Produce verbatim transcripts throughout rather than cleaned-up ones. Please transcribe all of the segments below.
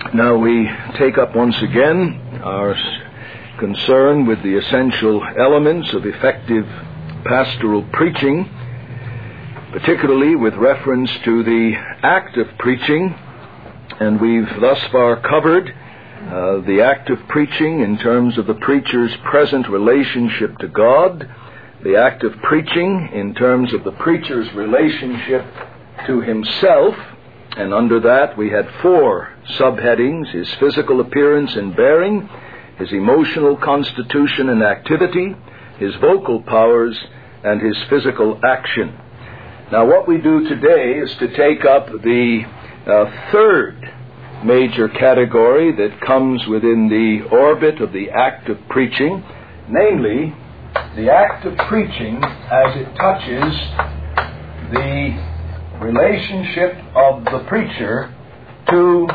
Now we take up once again our concern with the essential elements of effective pastoral preaching, particularly with reference to the act of preaching. And we've thus far covered uh, the act of preaching in terms of the preacher's present relationship to God, the act of preaching in terms of the preacher's relationship to himself, and under that we had four subheadings: his physical appearance and bearing, his emotional constitution and activity, his vocal powers, and his physical action. Now what we do today is to take up the uh, third major category that comes within the orbit of the act of preaching, namely the act of preaching as it touches the relationship of the preacher to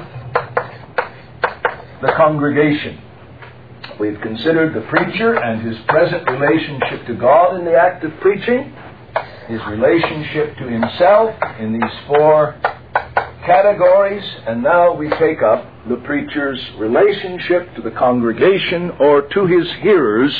the congregation. We've considered the preacher and his present relationship to God in the act of preaching, his relationship to himself in these four categories, and now we take up the preacher's relationship to the congregation or to his hearers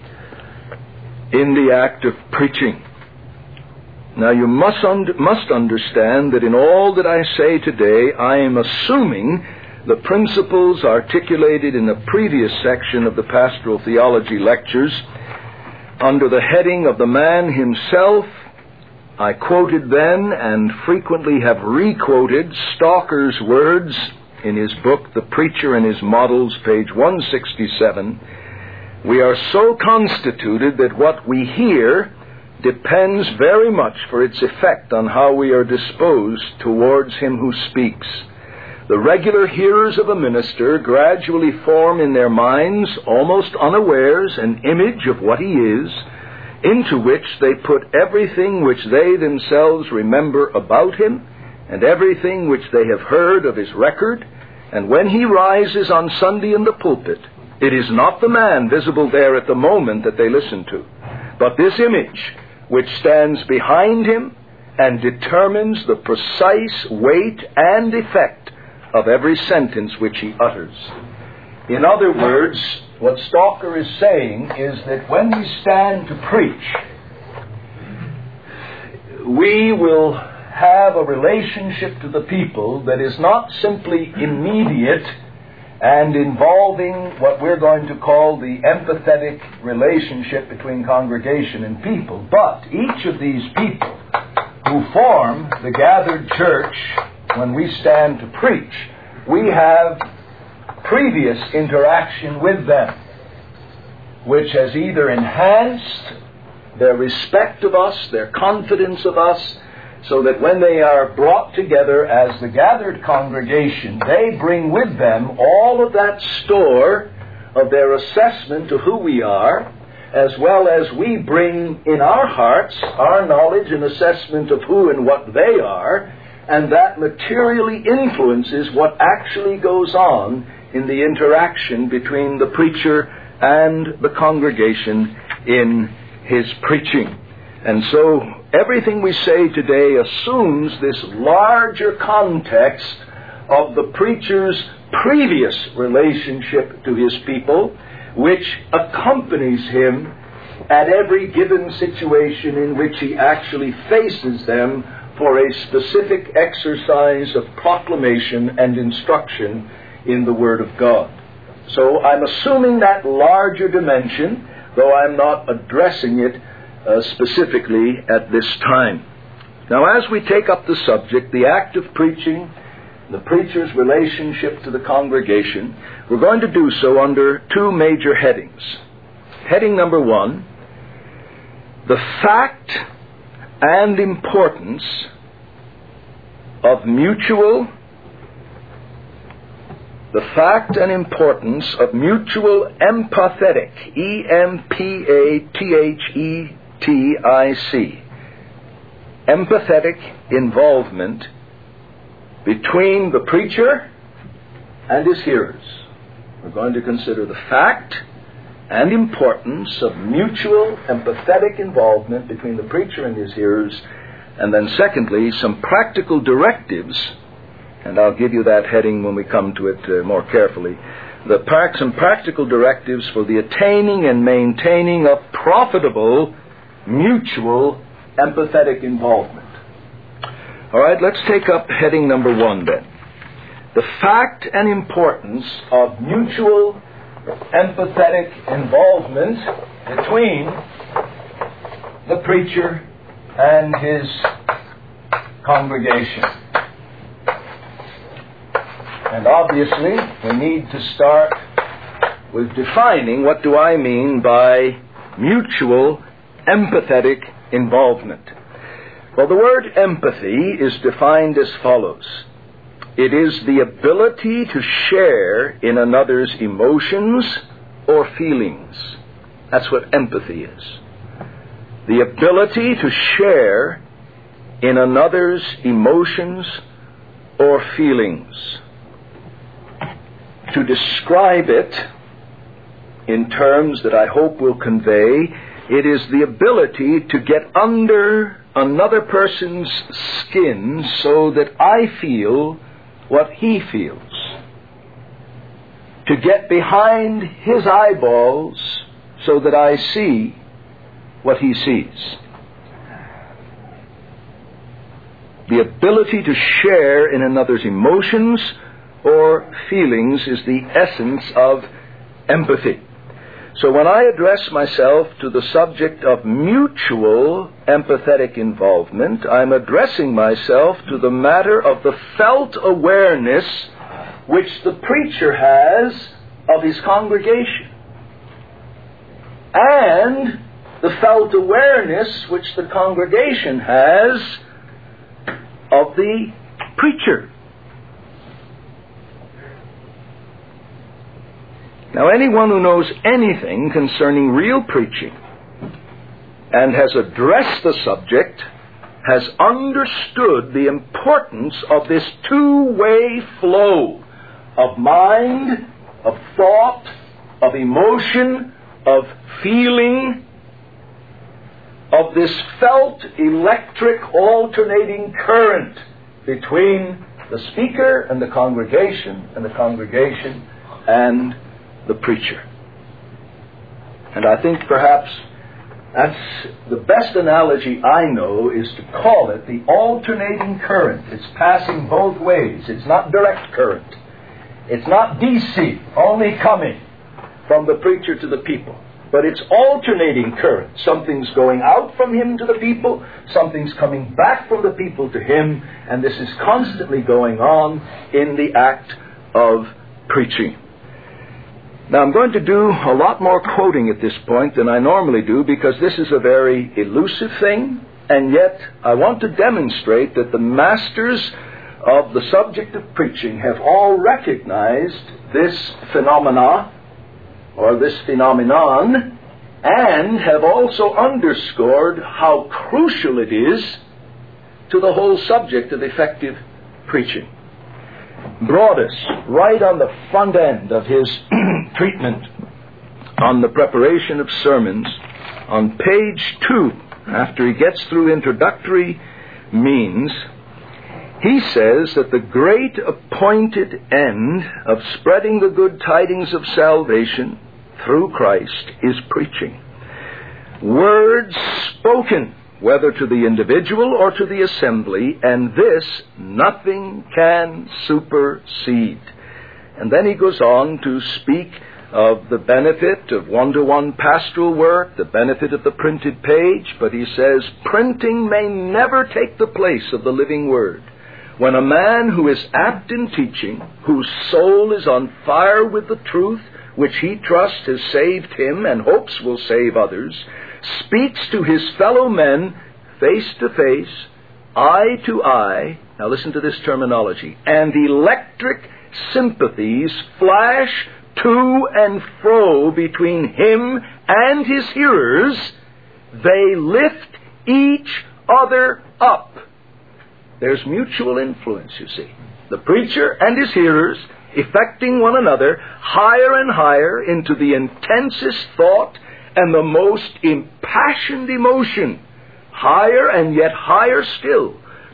in the act of preaching. Now you must, un- must understand that in all that I say today, I am assuming the principles articulated in the previous section of the Pastoral Theology lectures under the heading of the man himself. I quoted then and frequently have re-quoted Stalker's words in his book, The Preacher and His Models, page one sixty-seven. We are so constituted that what we hear depends very much for its effect on how we are disposed towards him who speaks. The regular hearers of a minister gradually form in their minds, almost unawares, an image of what he is, into which they put everything which they themselves remember about him, and everything which they have heard of his record. And when he rises on Sunday in the pulpit, it is not the man visible there at the moment that they listen to, but this image which stands behind him and determines the precise weight and effect of every sentence which he utters. In other words, what Stalker is saying is that when we stand to preach, we will have a relationship to the people that is not simply immediate and involving what we're going to call the empathetic relationship between congregation and people, but each of these people who form the gathered church, when we stand to preach, we have previous interaction with them, which has either enhanced their respect of us, their confidence of us, so that when they are brought together as the gathered congregation, they bring with them all of that store of their assessment of who we are, as well as we bring in our hearts our knowledge and assessment of who and what they are, and that materially influences what actually goes on in the interaction between the preacher and the congregation in his preaching. And so everything we say today assumes this larger context of the preacher's previous relationship to his people, which accompanies him at every given situation in which he actually faces them for a specific exercise of proclamation and instruction in the Word of God. So I'm assuming that larger dimension, though I'm not addressing it uh, specifically at this time. Now, as we take up the subject, the act of preaching, the preacher's relationship to the congregation, we're going to do so under two major headings. Heading number one, the fact and importance of mutual The fact and importance of mutual empathetic, E M P A T H E T I C, empathetic involvement between the preacher and his hearers. We're going to consider the fact and importance of mutual empathetic involvement between the preacher and his hearers, and then secondly, some practical directives and I'll give you that heading when we come to it uh, more carefully, the pra- some practical directives for the attaining and maintaining of profitable mutual empathetic involvement. All right, let's take up heading number one then. The fact and importance of mutual empathetic involvement between the preacher and his congregation. And obviously, we need to start with defining what do I mean by mutual empathetic involvement. Well, the word empathy is defined as follows. It is the ability to share in another's emotions or feelings. That's what empathy is. The ability to share in another's emotions or feelings. To describe it in terms that I hope will convey, it is the ability to get under another person's skin so that I feel what he feels. To get behind his eyeballs so that I see what he sees. The ability to share in another's emotions or feelings is the essence of empathy. So when I address myself to the subject of mutual empathetic involvement, I'm addressing myself to the matter of the felt awareness which the preacher has of his congregation, and the felt awareness which the congregation has of the preacher. Now, anyone who knows anything concerning real preaching and has addressed the subject has understood the importance of this two-way flow of mind, of thought, of emotion, of feeling, of this felt electric alternating current between the speaker and the congregation, and the congregation and the preacher. And I think perhaps that's the best analogy I know is to call it the alternating current. It's passing both ways. It's not direct current. It's not D C, only coming from the preacher to the people. But it's alternating current. Something's going out from him to the people, something's coming back from the people to him, and this is constantly going on in the act of preaching. Now, I'm going to do a lot more quoting at this point than I normally do because this is a very elusive thing, and yet I want to demonstrate that the masters of the subject of preaching have all recognized this phenomena, or this phenomenon, and have also underscored how crucial it is to the whole subject of effective preaching. Broadus, right on the front end of his treatment on the preparation of sermons, on page two, after he gets through introductory means, he says that the great appointed end of spreading the good tidings of salvation through Christ is preaching. Words spoken, whether to the individual or to the assembly, and this nothing can supersede. And then he goes on to speak of the benefit of one-to-one pastoral work, the benefit of the printed page, but he says printing may never take the place of the living word. When a man who is apt in teaching, whose soul is on fire with the truth, which he trusts has saved him and hopes will save others, speaks to his fellow men face to face, eye to eye, now listen to this terminology, and electric sympathies flash to and fro between him and his hearers, they lift each other up. There's mutual influence, you see. The preacher and his hearers affecting one another higher and higher into the intensest thought and the most impassioned emotion, higher and yet higher still,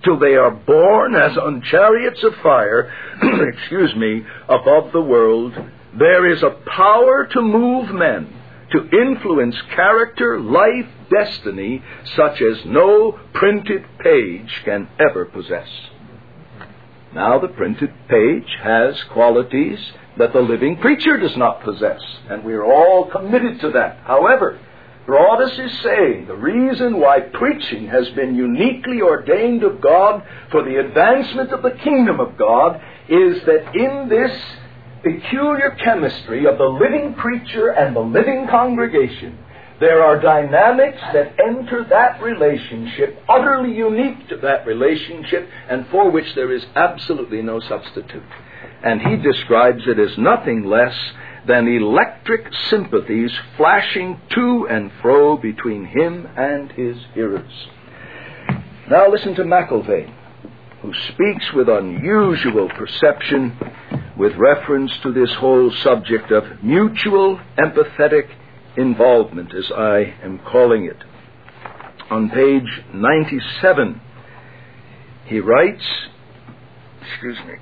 till they are borne as on chariots of fire, excuse me, above the world. There is a power to move men, to influence character, life, destiny, such as no printed page can ever possess. Now, the printed page has qualities that the living preacher does not possess, and we are all committed to that. However, Broadus is saying the reason why preaching has been uniquely ordained of God for the advancement of the kingdom of God is that in this peculiar chemistry of the living preacher and the living congregation, there are dynamics that enter that relationship, utterly unique to that relationship, and for which there is absolutely no substitute. And he describes it as nothing less than electric sympathies flashing to and fro between him and his hearers. Now listen to McIlvaine, who speaks with unusual perception with reference to this whole subject of mutual empathetic involvement, as I am calling it. On page ninety-seven, he writes, excuse me,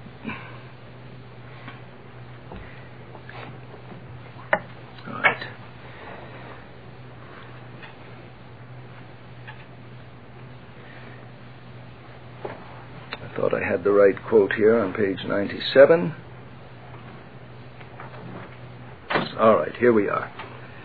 all right. I thought I had the right quote here on page ninety-seven. All right, here we are.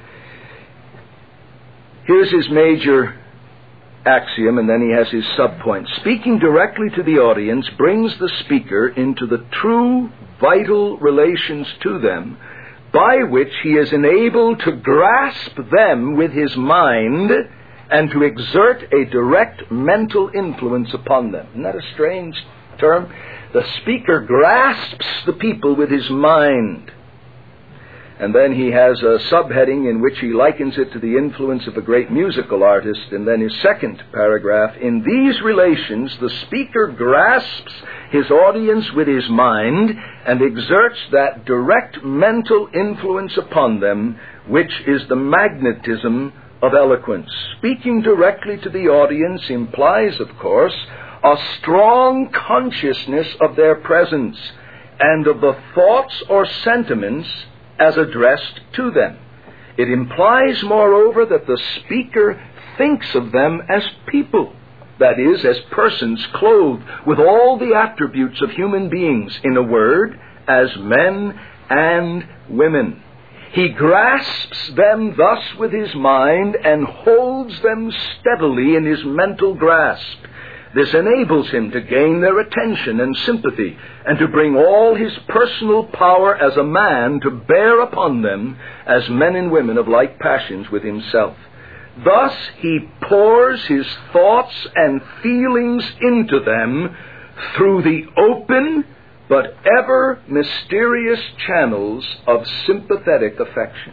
Here's his major axiom, and then he has his subpoint. Speaking directly to the audience brings the speaker into the true, vital relations to them, by which he is enabled to grasp them with his mind and to exert a direct mental influence upon them. Isn't that a strange term? The speaker grasps the people with his mind. And then he has a subheading in which he likens it to the influence of a great musical artist. And then his second paragraph, in these relations, the speaker grasps his audience with his mind and exerts that direct mental influence upon them, which is the magnetism of eloquence. Speaking directly to the audience implies, of course, a strong consciousness of their presence and of the thoughts or sentiments as addressed to them. It implies, moreover, that the speaker thinks of them as people, that is, as persons clothed with all the attributes of human beings, in a word, as men and women. He grasps them thus with his mind and holds them steadily in his mental grasp. This enables him to gain their attention and sympathy and to bring all his personal power as a man to bear upon them as men and women of like passions with himself. Thus he pours his thoughts and feelings into them through the open but ever mysterious channels of sympathetic affections.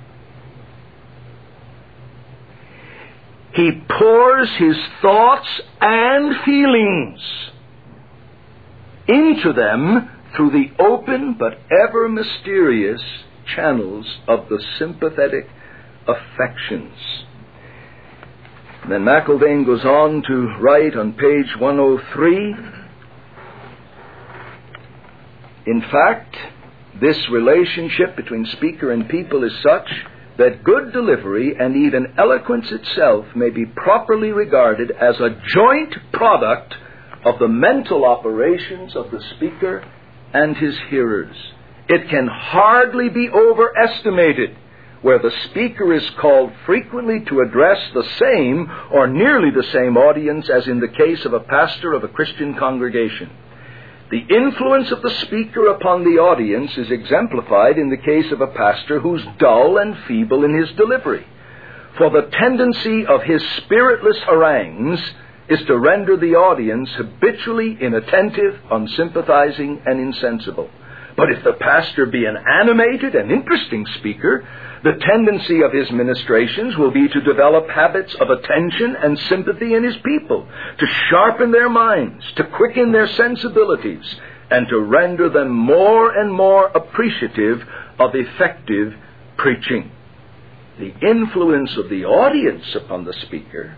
He pours his thoughts and feelings into them through the open but ever mysterious channels of the sympathetic affections. And then McIlvaine goes on to write on page one oh three, in fact, this relationship between speaker and people is such that good delivery and even eloquence itself may be properly regarded as a joint product of the mental operations of the speaker and his hearers. It can hardly be overestimated where the speaker is called frequently to address the same or nearly the same audience as in the case of a pastor of a Christian congregation. The influence of the speaker upon the audience is exemplified in the case of a pastor who's dull and feeble in his delivery. For the tendency of his spiritless harangues is to render the audience habitually inattentive, unsympathizing, and insensible. But if the pastor be an animated and interesting speaker, the tendency of his ministrations will be to develop habits of attention and sympathy in his people, to sharpen their minds, to quicken their sensibilities, and to render them more and more appreciative of effective preaching. The influence of the audience upon the speaker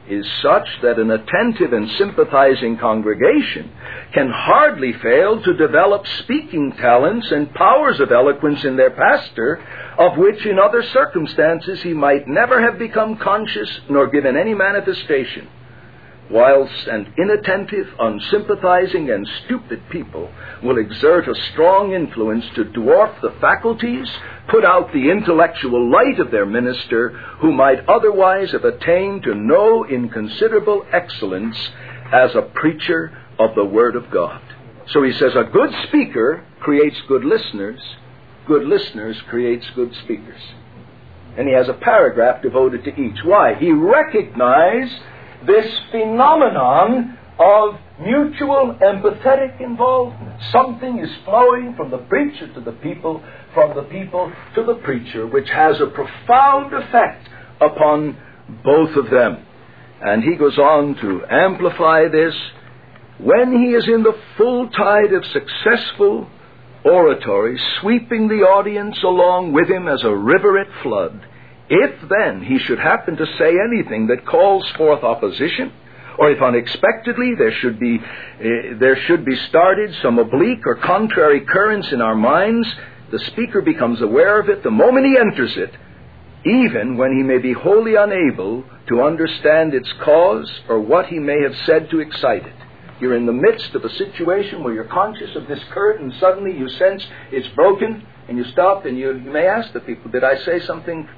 is such that an attentive and sympathizing congregation can hardly fail to develop speaking talents and powers of eloquence in their pastor, of which in other circumstances he might never have become conscious nor given any manifestation. Whilst an inattentive, unsympathizing, and stupid people will exert a strong influence to dwarf the faculties, put out the intellectual light of their minister, who might otherwise have attained to no inconsiderable excellence as a preacher of the Word of God. So he says, a good speaker creates good listeners, good listeners creates good speakers. And he has a paragraph devoted to each. Why? He recognized this phenomenon of mutual empathetic involvement. Something is flowing from the preacher to the people, from the people to the preacher, which has a profound effect upon both of them. And he goes on to amplify this. When he is in the full tide of successful oratory, sweeping the audience along with him as a river at flood, if then he should happen to say anything that calls forth opposition, or if unexpectedly there should be uh, there should be started some oblique or contrary currents in our minds, the speaker becomes aware of it the moment he enters it, even when he may be wholly unable to understand its cause or what he may have said to excite it. You're in the midst of a situation where you're conscious of this current, and suddenly you sense it's broken, and you stop and you, you may ask the people, did I say something?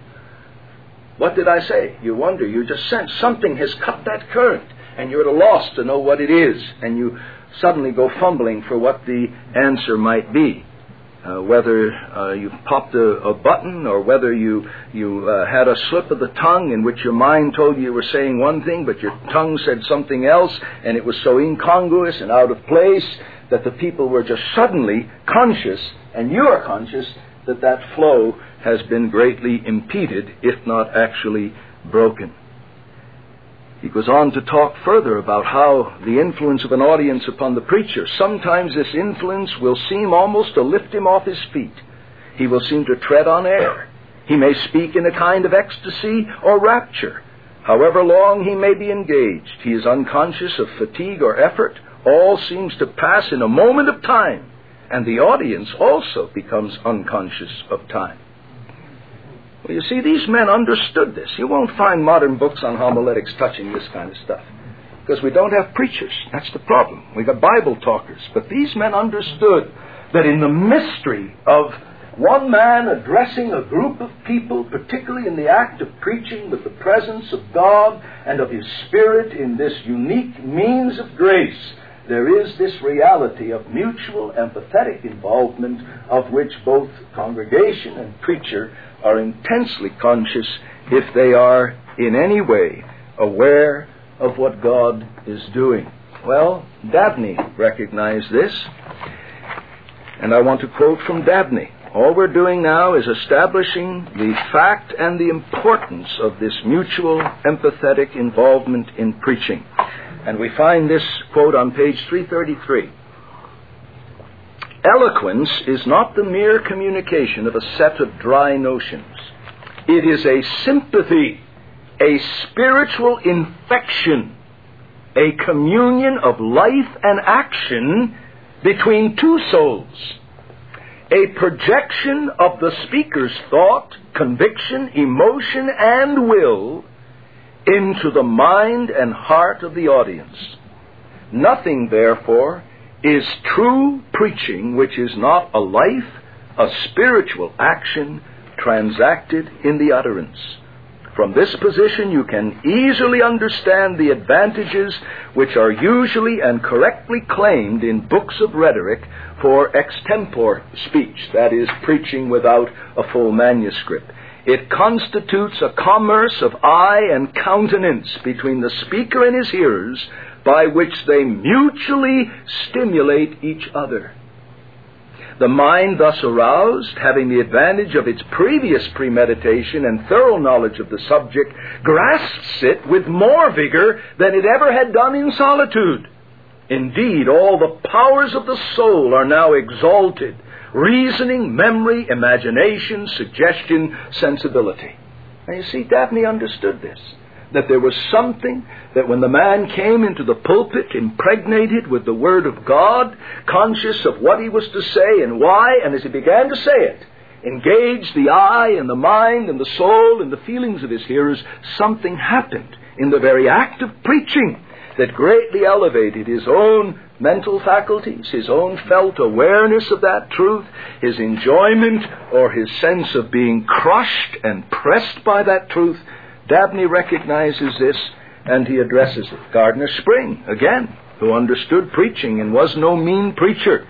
What did I say? You wonder, you just sense something has cut that current, and you're at a loss to know what it is, and you suddenly go fumbling for what the answer might be. Uh, whether uh, you've popped a, a button, or whether you, you uh, had a slip of the tongue in which your mind told you you were saying one thing, but your tongue said something else, and it was so incongruous and out of place that the people were just suddenly conscious, and you are conscious, that that flow has been greatly impeded, if not actually broken. He goes on to talk further about how the influence of an audience upon the preacher, sometimes this influence will seem almost to lift him off his feet. He will seem to tread on air. He may speak in a kind of ecstasy or rapture. However long he may be engaged, he is unconscious of fatigue or effort. All seems to pass in a moment of time, and the audience also becomes unconscious of time. Well, you see, these men understood this. You won't find modern books on homiletics touching this kind of stuff, because we don't have preachers. That's the problem. We've got Bible talkers. But these men understood that in the mystery of one man addressing a group of people, particularly in the act of preaching with the presence of God and of His Spirit in this unique means of grace, there is this reality of mutual empathetic involvement, of which both congregation and preacher are intensely conscious if they are in any way aware of what God is doing. Well, Dabney recognized this, and I want to quote from Dabney. All we're doing now is establishing the fact and the importance of this mutual empathetic involvement in preaching. And we find this quote on page three thirty-three. Eloquence is not the mere communication of a set of dry notions. It is a sympathy, a spiritual infection, a communion of life and action between two souls, a projection of the speaker's thought, conviction, emotion, and will into the mind and heart of the audience. Nothing, therefore, is true preaching which is not a life, a spiritual action transacted in the utterance. From this position you can easily understand the advantages which are usually and correctly claimed in books of rhetoric for extempore speech, that is, preaching without a full manuscript. It constitutes a commerce of eye and countenance between the speaker and his hearers, by which they mutually stimulate each other. The mind thus aroused, having the advantage of its previous premeditation and thorough knowledge of the subject, grasps it with more vigor than it ever had done in solitude. Indeed, all the powers of the soul are now exalted: reasoning, memory, imagination, suggestion, sensibility. Now you see, Dabney understood this. that there was something that when the man came into the pulpit impregnated with the Word of God, conscious of what he was to say and why, and as he began to say it, engaged the eye and the mind and the soul and the feelings of his hearers, something happened in the very act of preaching that greatly elevated his own mental faculties, his own felt awareness of that truth, his enjoyment or his sense of being crushed and pressed by that truth. Dabney recognizes this and he addresses it. Gardner Spring, again, who understood preaching and was no mean preacher.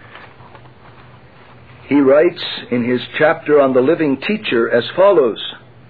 He writes in his chapter on the living teacher as follows: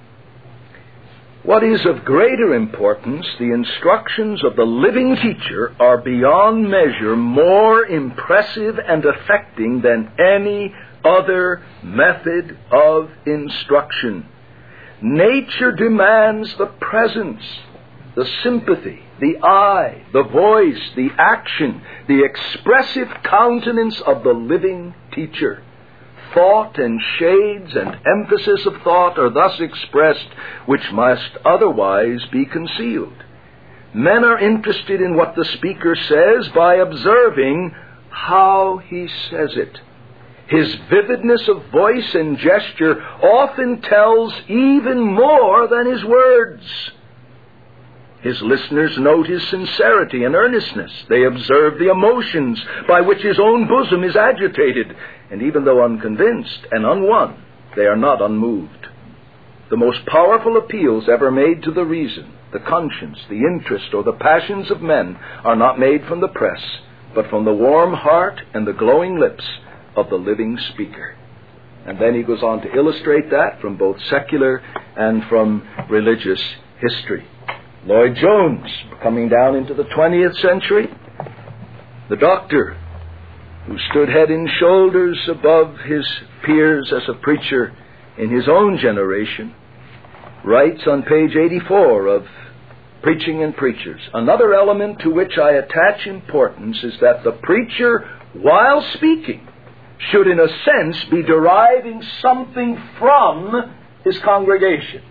what is of greater importance, the instructions of the living teacher are beyond measure more impressive and affecting than any other method of instruction. Nature demands the presence, the sympathy, the eye, the voice, the action, the expressive countenance of the living teacher. Thought and shades and emphasis of thought are thus expressed, which must otherwise be concealed. Men are interested in what the speaker says by observing how he says it. His vividness of voice and gesture often tells even more than his words. His listeners note his sincerity and earnestness. They observe the emotions by which his own bosom is agitated. And even though unconvinced and unwon, they are not unmoved. The most powerful appeals ever made to the reason, the conscience, the interest, or the passions of men are not made from the press, but from the warm heart and the glowing lips of the living speaker. And then he goes on to illustrate that from both secular and from religious history. Lloyd Jones, coming down into the twentieth century, the doctor who stood head and shoulders above his peers as a preacher in his own generation, writes on page eighty-four of Preaching and Preachers, another element to which I attach importance is that the preacher, while speaking, should in a sense be deriving something from his congregation.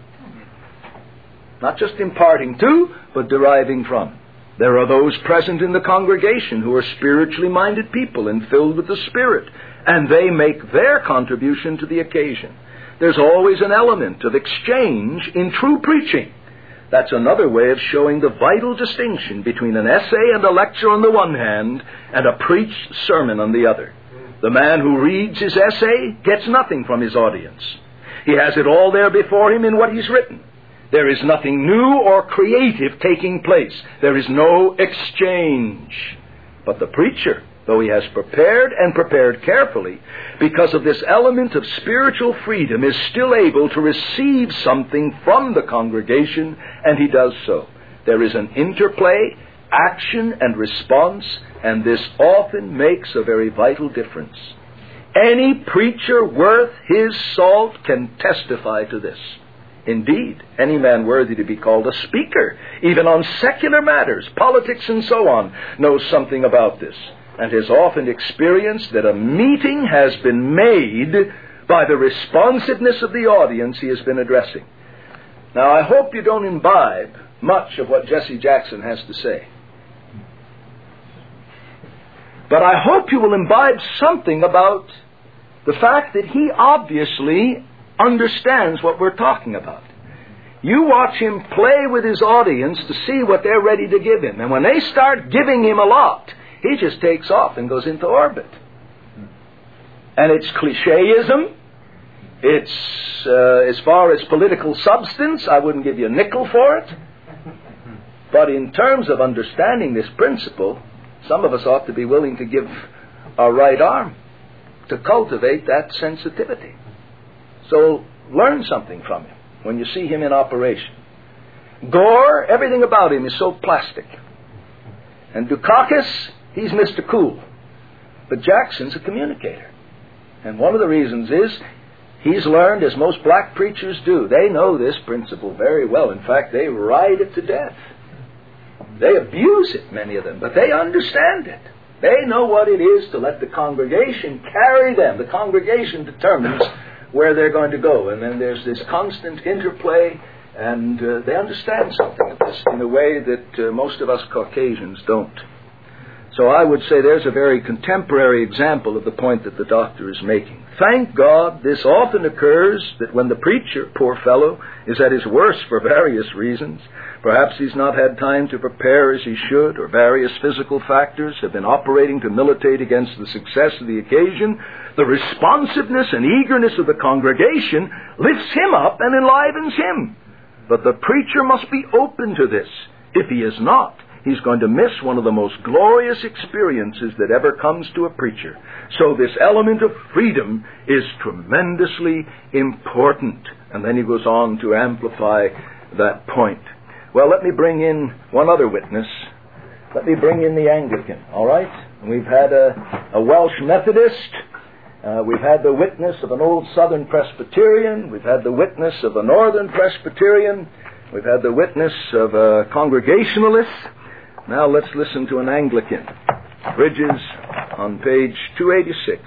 Not just imparting to, but deriving from. There are those present in the congregation who are spiritually minded people and filled with the Spirit, and they make their contribution to the occasion. There's always an element of exchange in true preaching. That's another way of showing the vital distinction between an essay and a lecture on the one hand and a preached sermon on the other. The man who reads his essay gets nothing from his audience. He has it all there before him in what he's written. There is nothing new or creative taking place. There is no exchange. But the preacher, though he has prepared and prepared carefully, because of this element of spiritual freedom, is still able to receive something from the congregation, and he does so. There is an interplay, action and response, and this often makes a very vital difference. Any preacher worth his salt can testify to this. Indeed, any man worthy to be called a speaker, even on secular matters, politics and so on, knows something about this, and has often experienced that a meeting has been made by the responsiveness of the audience he has been addressing. Now, I hope you don't imbibe much of what Jesse Jackson has to say. But I hope you will imbibe something about the fact that he obviously understands what we're talking about. You watch him play with his audience to see what they're ready to give him. And when they start giving him a lot, he just takes off and goes into orbit. And it's clicheism. It's, uh, as far as political substance, I wouldn't give you a nickel for it. But in terms of understanding this principle, some of us ought to be willing to give our right arm to cultivate that sensitivity. So learn something from him when you see him in operation. Gore, everything about him is so plastic. And Dukakis, he's Mister Cool. But Jackson's a communicator. And one of the reasons is he's learned, as most black preachers do, they know this principle very well. In fact, they ride it to death. They abuse it, many of them, but they understand it. They know what it is to let the congregation carry them. The congregation determines where they're going to go. And then there's this constant interplay And uh, they understand something of this in a way that uh, most of us Caucasians don't. So I would say there's a very contemporary example of the point that the doctor is making. Thank God this often occurs that when the preacher, poor fellow, is at his worst for various reasons, perhaps he's not had time to prepare as he should, or various physical factors have been operating to militate against the success of the occasion, the responsiveness and eagerness of the congregation lifts him up and enlivens him. But the preacher must be open to this. If he is not, he's going to miss one of the most glorious experiences that ever comes to a preacher. So this element of freedom is tremendously important. And then he goes on to amplify that point. Well, let me bring in one other witness. Let me bring in the Anglican, all right? We've had a, a Welsh Methodist. Uh, we've had the witness of an old Southern Presbyterian. We've had the witness of a Northern Presbyterian. We've had the witness of a Congregationalist. Now let's listen to an Anglican. Bridges on page two eighty-six.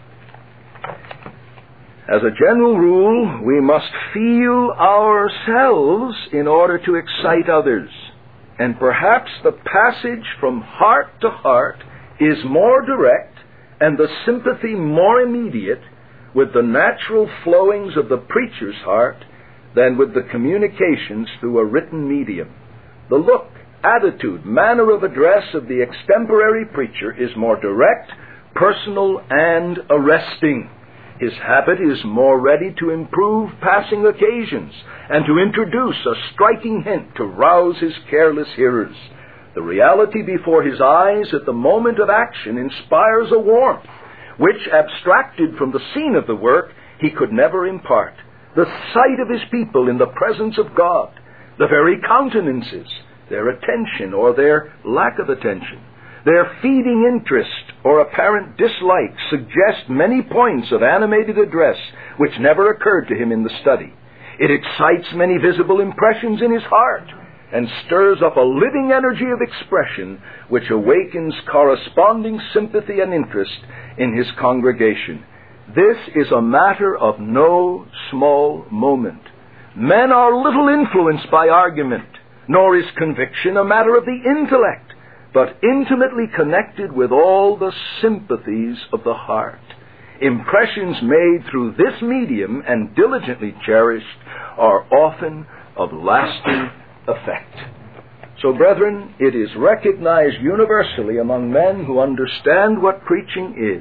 As a general rule, we must feel ourselves in order to excite others. And perhaps the passage from heart to heart is more direct and the sympathy more immediate with the natural flowings of the preacher's heart than with the communications through a written medium. The look, attitude, manner of address of the extemporary preacher is more direct, personal, and arresting. His habit is more ready to improve passing occasions and to introduce a striking hint to rouse his careless hearers. The reality before his eyes at the moment of action inspires a warmth which, abstracted from the scene of the work, he could never impart. The sight of his people in the presence of God, the very countenances, their attention or their lack of attention, their feeding interest or apparent dislike suggest many points of animated address which never occurred to him in the study. It excites many visible impressions in his heart and stirs up a living energy of expression which awakens corresponding sympathy and interest in his congregation. This is a matter of no small moment. Men are little influenced by argument, nor is conviction a matter of the intellect, but intimately connected with all the sympathies of the heart. Impressions made through this medium and diligently cherished are often of lasting effect. So, brethren, it is recognized universally among men who understand what preaching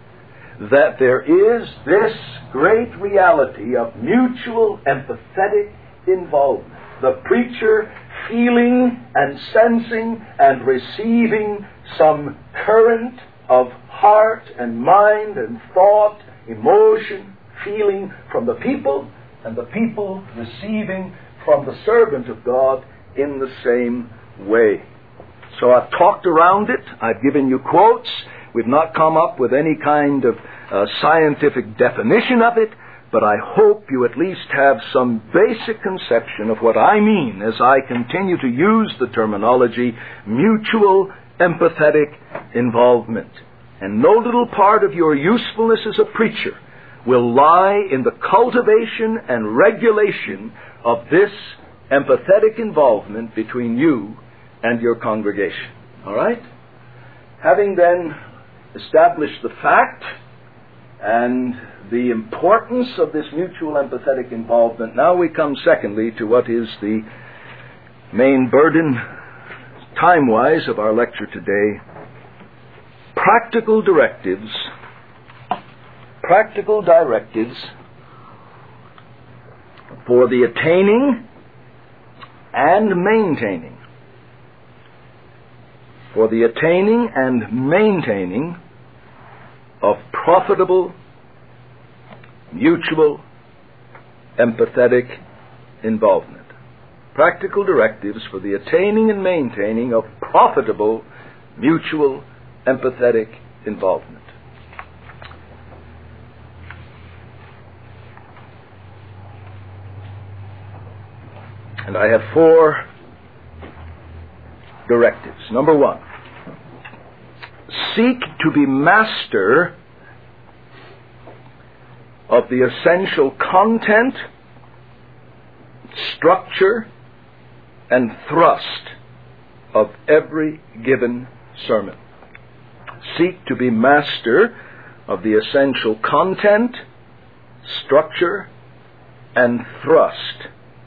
is, that there is this great reality of mutual empathetic involvement. The preacher feeling and sensing and receiving some current of heart and mind and thought, emotion, feeling from the people, and the people receiving from the servant of God in the same way. So I've talked around it. I've given you quotes. We've not come up with any kind of uh, scientific definition of it, but I hope you at least have some basic conception of what I mean as I continue to use the terminology mutual empathetic involvement. And no little part of your usefulness as a preacher will lie in the cultivation and regulation of this empathetic involvement between you and your congregation. All right? Having then established the fact and the importance of this mutual empathetic involvement, now we come secondly to what is the main burden, time-wise, of our lecture today. Practical directives, practical directives for the attaining and maintaining, for the attaining and maintaining of profitable, mutual, empathetic involvement. Practical directives for the attaining and maintaining of profitable, mutual, empathetic involvement. And I have four directives. Number one, seek to be master of the essential content structure, and thrust of every given sermon. Seek to be master of the essential content, structure, and thrust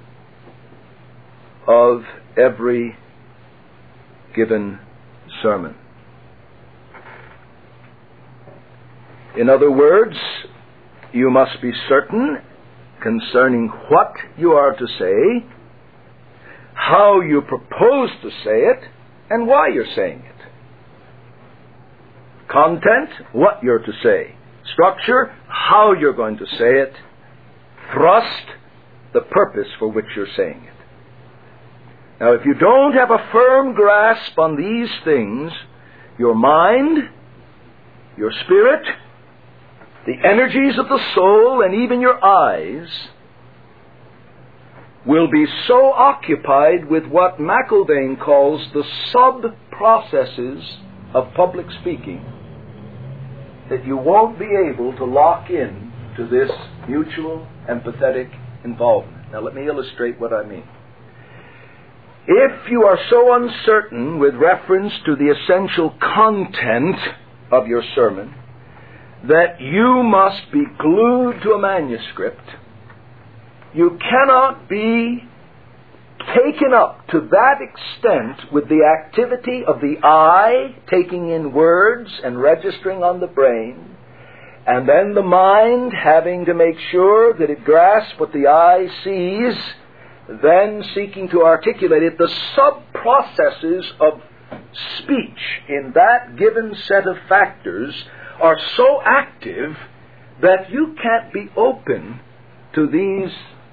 of every given sermon. In other words, you must be certain concerning what you are to say, how you propose to say it, and why you're saying it. Content, what you're to say. Structure, how you're going to say it. Thrust, the purpose for which you're saying it. Now, if you don't have a firm grasp on these things, your mind, your spirit, the energies of the soul, and even your eyes will be so occupied with what McIlvaine calls the sub-processes of public speaking that you won't be able to lock in to this mutual empathetic involvement. Now let me illustrate what I mean. If you are so uncertain with reference to the essential content of your sermon that you must be glued to a manuscript, you cannot be taken up to that extent with the activity of the eye, taking in words and registering on the brain, and then the mind having to make sure that it grasps what the eye sees, then seeking to articulate it. The sub-processes of speech in that given set of factors are so active that you can't be open to these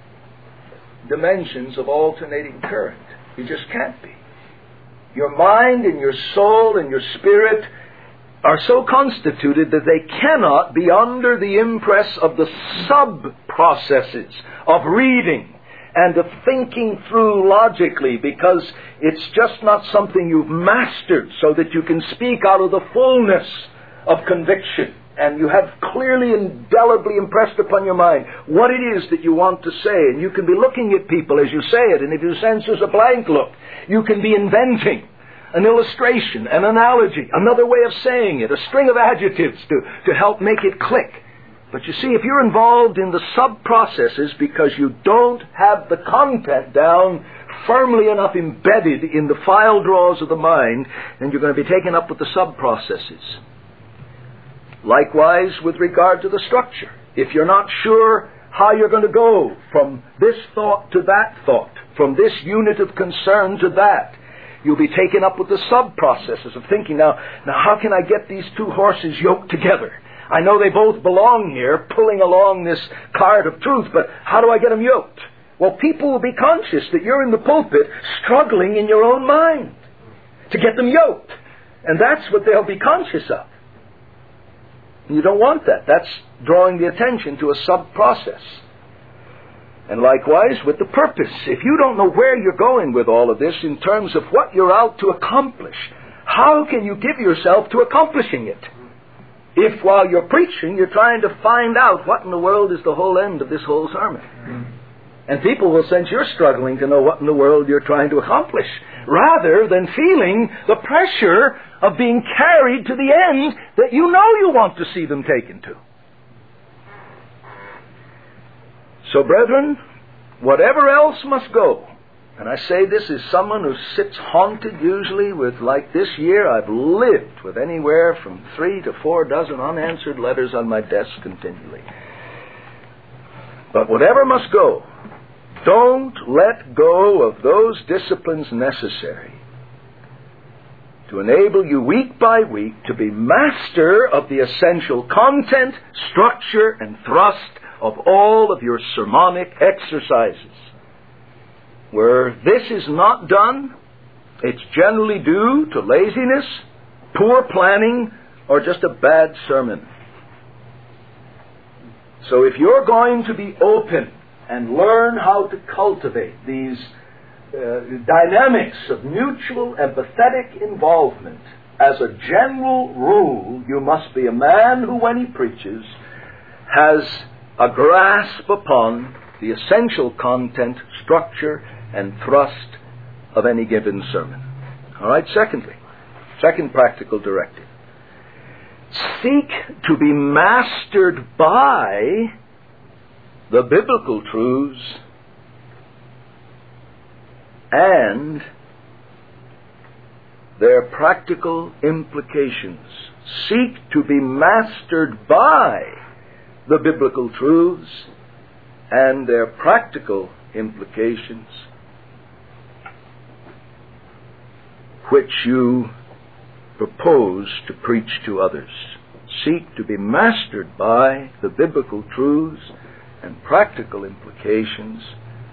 dimensions of alternating current. You just can't be. Your mind and your soul and your spirit are so constituted that they cannot be under the impress of the sub-processes of reading and of thinking through logically, because it's just not something you've mastered so that you can speak out of the fullness of conviction. And you have clearly, indelibly impressed upon your mind what it is that you want to say. And you can be looking at people as you say it. And if you sense there's a blank look, you can be inventing an illustration, an analogy, another way of saying it, a string of adjectives to, to help make it click. But you see, if you're involved in the sub-processes because you don't have the content down firmly enough embedded in the file drawers of the mind, then you're going to be taken up with the sub-processes. Likewise, with regard to the structure. If you're not sure how you're going to go from this thought to that thought, from this unit of concern to that, you'll be taken up with the sub-processes of thinking, now, now how can I get these two horses yoked together? I know they both belong here, pulling along this cart of truth, but how do I get them yoked? Well, people will be conscious that you're in the pulpit struggling in your own mind to get them yoked. And that's what they'll be conscious of. You don't want that. That's drawing the attention to a sub-process. And likewise with the purpose. If you don't know where you're going with all of this in terms of what you're out to accomplish, how can you give yourself to accomplishing it? If while you're preaching, you're trying to find out what in the world is the whole end of this whole sermon. And people will sense you're struggling to know what in the world you're trying to accomplish, rather than feeling the pressure of being carried to the end that you know you want to see them taken to. So, brethren, whatever else must go, and I say this as someone who sits haunted usually with, like this year, I've lived with anywhere from three to four dozen unanswered letters on my desk continually. But whatever must go, don't let go of those disciplines necessary to enable you week by week to be master of the essential content, structure, and thrust of all of your sermonic exercises. Where this is not done, it's generally due to laziness, poor planning, or just a bad sermon. So if you're going to be open and learn how to cultivate these uh, dynamics of mutual empathetic involvement, as a general rule, you must be a man who, when he preaches, has a grasp upon the essential content, structure and thrust of any given sermon. All right, secondly, second practical directive. Seek to be mastered by the biblical truths and their practical implications. Seek to be mastered by the biblical truths and their practical implications, which you propose to preach to others. Seek to be mastered by the biblical truths and practical implications,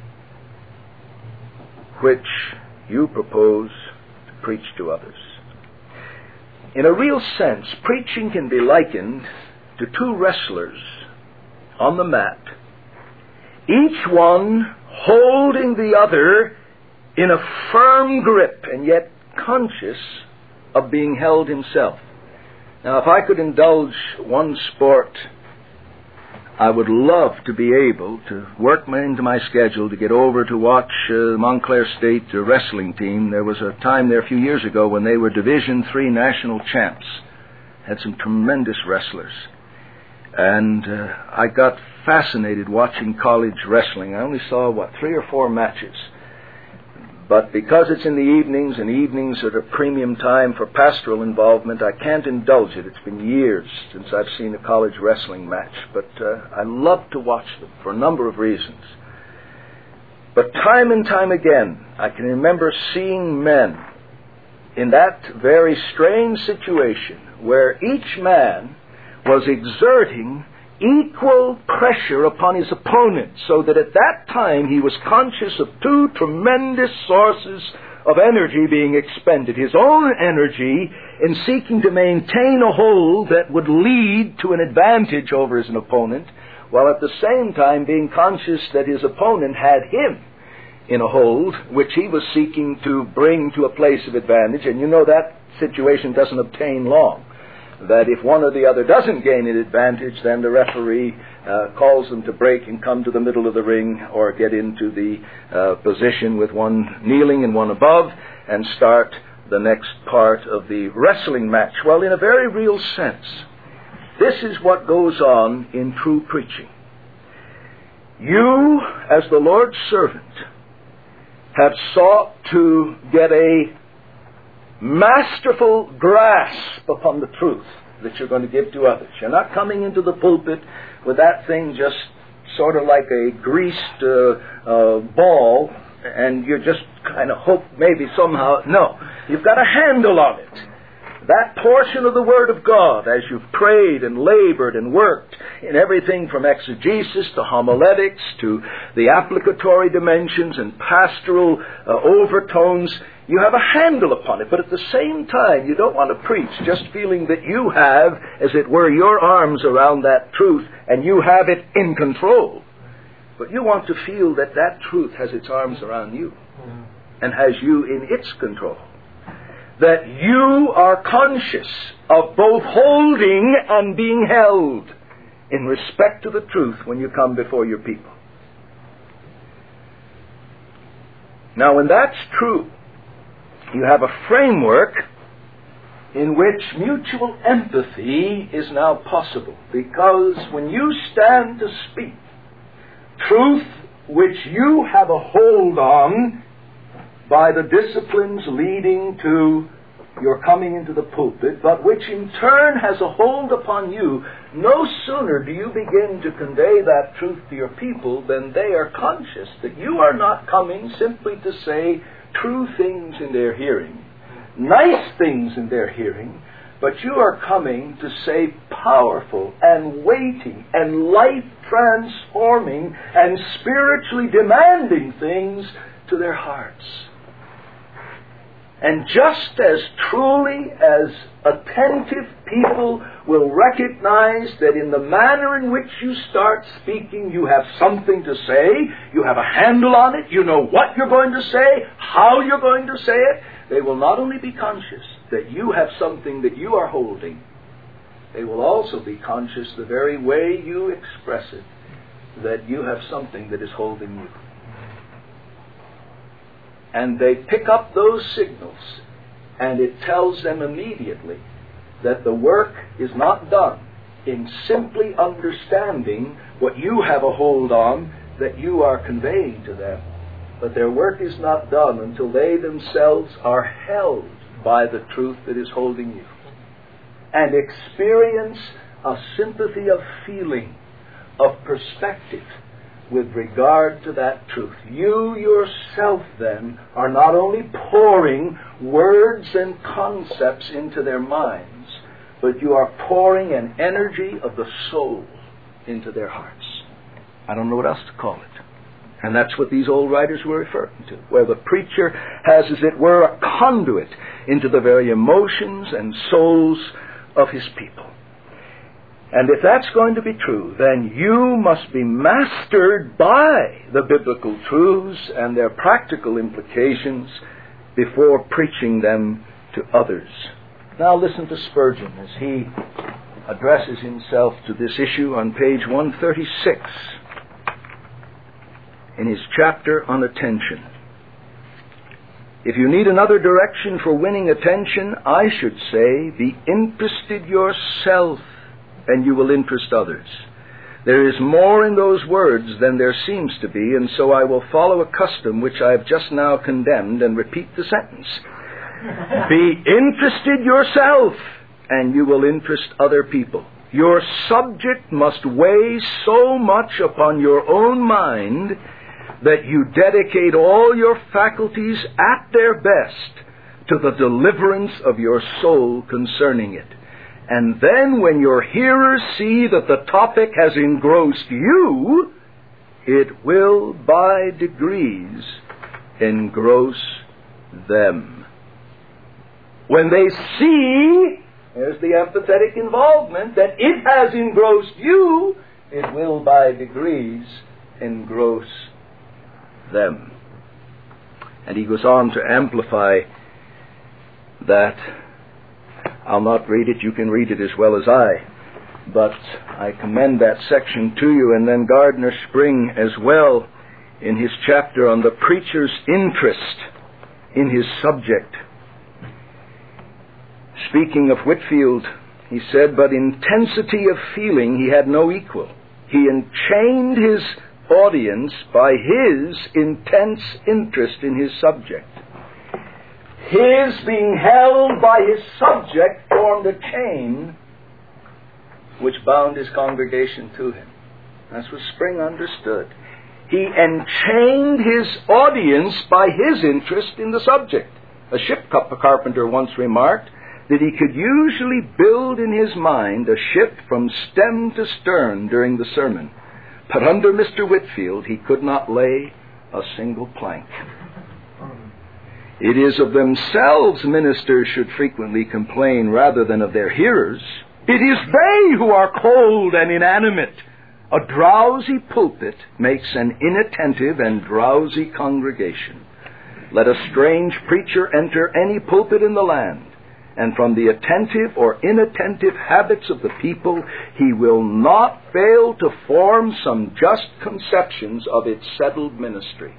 which you propose to preach to others. In a real sense, preaching can be likened to two wrestlers on the mat, each one holding the other in a firm grip and yet conscious of being held himself. Now, if I could indulge one sport, I would love to be able to work my, into my schedule to get over to watch uh, Montclair State uh, wrestling team. There was a time there a few years ago when they were Division three national champs. Had some tremendous wrestlers. And uh, I got fascinated watching college wrestling. I only saw, what, three or four matches. But because it's in the evenings, and evenings are a premium time for pastoral involvement, I can't indulge it. It's been years since I've seen a college wrestling match. But uh, I love to watch them for a number of reasons. But time and time again, I can remember seeing men in that very strange situation where each man was exerting equal pressure upon his opponent, so that at that time he was conscious of two tremendous sources of energy being expended. His own energy in seeking to maintain a hold that would lead to an advantage over his opponent, while at the same time being conscious that his opponent had him in a hold which he was seeking to bring to a place of advantage. And you know that situation doesn't obtain long. That if one or the other doesn't gain an advantage, then the referee uh, calls them to break and come to the middle of the ring, or get into the uh, position with one kneeling and one above, and start the next part of the wrestling match. Well, in a very real sense, this is what goes on in true preaching. You, as the Lord's servant, have sought to get a masterful grasp upon the truth that you're going to give to others. You're not coming into the pulpit with that thing just sort of like a greased uh, uh, ball, and you're just kind of hope maybe somehow. No, you've got a handle on it. That portion of the Word of God, as you've prayed and labored and worked in everything from exegesis to homiletics to the applicatory dimensions and pastoral uh, overtones, you have a handle upon it. But at the same time, you don't want to preach just feeling that you have, as it were, your arms around that truth and you have it in control. But you want to feel that that truth has its arms around you and has you in its control. That you are conscious of both holding and being held in respect to the truth when you come before your people. Now, when that's true, you have a framework in which mutual empathy is now possible. Because when you stand to speak truth which you have a hold on by the disciplines leading to your coming into the pulpit, but which in turn has a hold upon you, no sooner do you begin to convey that truth to your people than they are conscious that you are not coming simply to say true things in their hearing, nice things in their hearing, but you are coming to say powerful and weighty and life-transforming and spiritually demanding things to their hearts. And just as truly as attentive people will recognize that in the manner in which you start speaking, you have something to say, you have a handle on it, you know what you're going to say, how you're going to say it, they will not only be conscious that you have something that you are holding, they will also be conscious the very way you express it, that you have something that is holding you. And they pick up those signals, and it tells them immediately that the work is not done in simply understanding what you have a hold on that you are conveying to them. But their work is not done until they themselves are held by the truth that is holding you, and experience a sympathy of feeling, of perspective with regard to that truth. You yourself then are not only pouring words and concepts into their minds, but you are pouring an energy of the soul into their hearts. I don't know what else to call it. And that's what these old writers were referring to, where the preacher has, as it were, a conduit into the very emotions and souls of his people. And if that's going to be true, then you must be mastered by the biblical truths and their practical implications before preaching them to others. Now listen to Spurgeon as he addresses himself to this issue on page one thirty-six in his chapter on attention. If you need another direction for winning attention, I should say, be interested yourself, and you will interest others. There is more in those words than there seems to be, and so I will follow a custom which I have just now condemned and repeat the sentence. Be interested yourself, and you will interest other people. Your subject must weigh so much upon your own mind that you dedicate all your faculties at their best to the deliverance of your soul concerning it. And then when your hearers see that the topic has engrossed you, it will by degrees engross them. When they see, there's the empathetic involvement, that it has engrossed you, it will by degrees engross them. And he goes on to amplify that. I'll not read it, you can read it as well as I, but I commend that section to you. And then Gardner Spring as well, in his chapter on the preacher's interest in his subject. Speaking of Whitefield, he said, but intensity of feeling he had no equal. He enchained his audience by his intense interest in his subject. His being held by his subject formed a chain which bound his congregation to him. That's what Spring understood. He enchained his audience by his interest in the subject. A ship carpenter once remarked that he could usually build in his mind a ship from stem to stern during the sermon. But under Mister Whitefield, he could not lay a single plank. It is of themselves ministers should frequently complain rather than of their hearers. It is they who are cold and inanimate. A drowsy pulpit makes an inattentive and drowsy congregation. Let a strange preacher enter any pulpit in the land, and from the attentive or inattentive habits of the people, he will not fail to form some just conceptions of its settled ministry.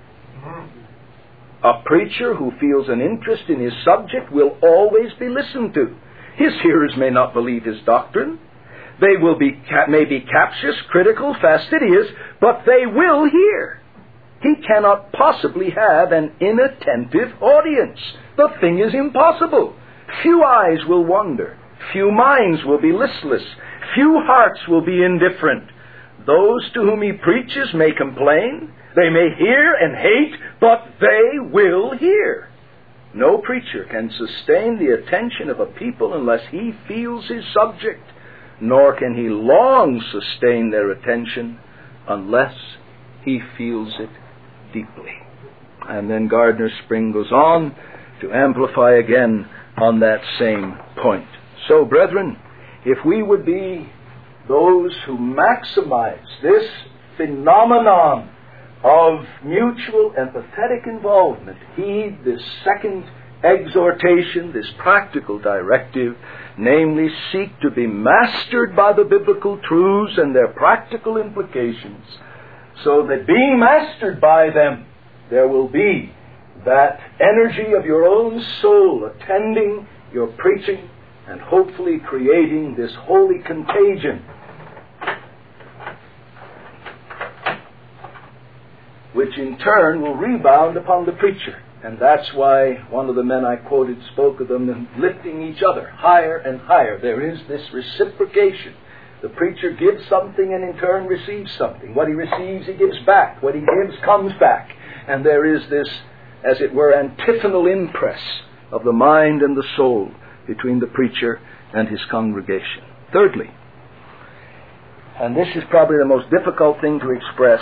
A preacher who feels an interest in his subject will always be listened to. His hearers may not believe his doctrine. They will be may be captious, critical, fastidious, but they will hear. He cannot possibly have an inattentive audience. The thing is impossible. Few eyes will wander. Few minds will be listless. Few hearts will be indifferent. Those to whom he preaches may complain. They may hear and hate, but they will hear. No preacher can sustain the attention of a people unless he feels his subject, nor can he long sustain their attention unless he feels it deeply. And then Gardner Spring goes on to amplify again on that same point. So, brethren, if we would be those who maximize this phenomenon of mutual empathetic involvement, heed this second exhortation, this practical directive, namely, seek to be mastered by the biblical truths and their practical implications, so that being mastered by them, there will be that energy of your own soul attending your preaching and hopefully creating this holy contagion which in turn will rebound upon the preacher. And that's why one of the men I quoted spoke of them lifting each other higher and higher. There is this reciprocation. The preacher gives something and in turn receives something. What he receives, he gives back. What he gives comes back. And there is this, as it were, antiphonal impress of the mind and the soul between the preacher and his congregation. Thirdly, and this is probably the most difficult thing to express,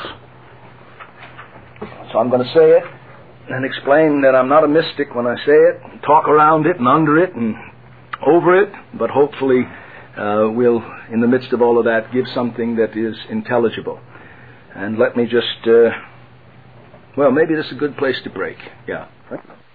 so I'm going to say it and explain that I'm not a mystic when I say it, and talk around it and under it and over it, but hopefully uh, we'll, in the midst of all of that, give something that is intelligible. And let me just, uh, well, maybe this is a good place to break. Yeah.